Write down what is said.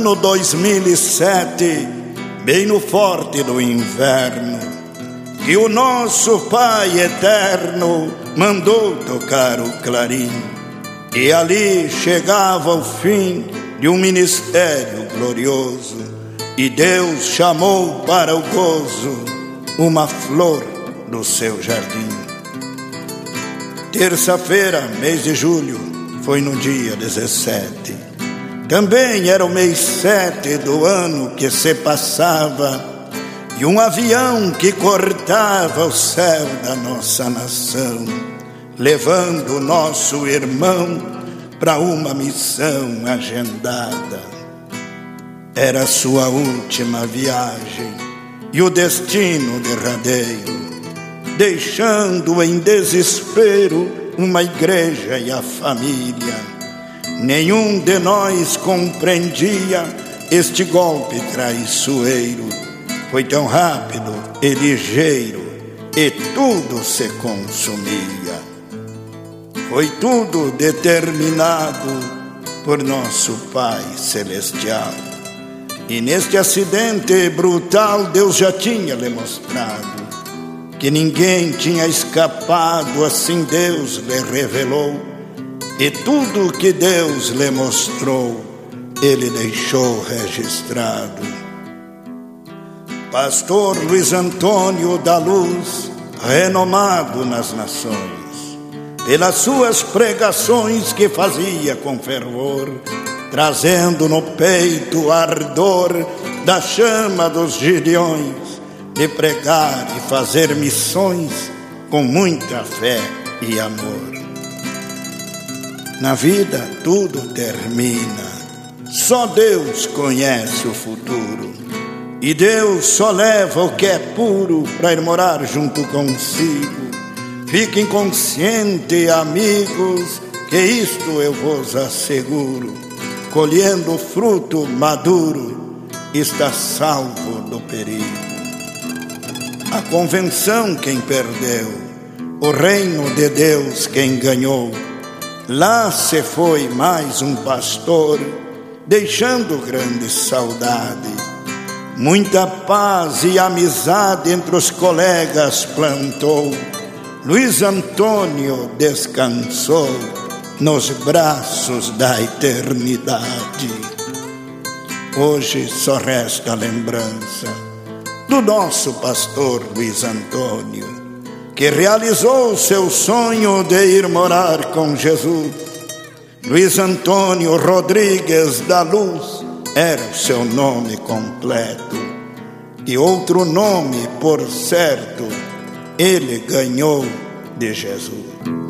ano 2007, bem no forte do inverno, que o nosso Pai eterno mandou tocar o clarim, e ali chegava o fim de um ministério glorioso, e Deus chamou para o gozo uma flor do seu jardim. Terça-feira, mês de julho, foi no dia 17. Também era o mês 7 do ano que se passava, e um avião que cortava o céu da nossa nação, levando o nosso irmão para uma missão agendada. Era sua última viagem e o destino derradeiro, deixando em desespero uma igreja e a família. Nenhum de nós compreendia este golpe traiçoeiro. Foi tão rápido e ligeiro, e tudo se consumia. Foi tudo determinado por nosso Pai Celestial. E neste acidente brutal Deus já tinha lhe mostrado que ninguém tinha escapado, assim Deus lhe revelou. E tudo que Deus lhe mostrou, Ele deixou registrado. Pastor Luiz Antônio da Luz, renomado nas nações, pelas suas pregações que fazia com fervor, trazendo no peito ardor da chama dos Gideões, de pregar e fazer missões com muita fé e amor. Na vida tudo termina, só Deus conhece o futuro, e Deus só leva o que é puro para ir morar junto consigo. Fiquem conscientes, amigos, que isto eu vos asseguro: colhendo o fruto maduro, está salvo do perigo. A convenção quem perdeu, o reino de Deus quem ganhou. Lá se foi mais um pastor, deixando grande saudade. Muita paz e amizade entre os colegas plantou. Luiz Antônio descansou nos braços da eternidade. Hoje só resta a lembrança do nosso pastor Luiz Antônio, que realizou seu sonho de ir morar com Jesus. Luiz Antônio Rodrigues da Luz era o seu nome completo, e outro nome, por certo, ele ganhou de Jesus.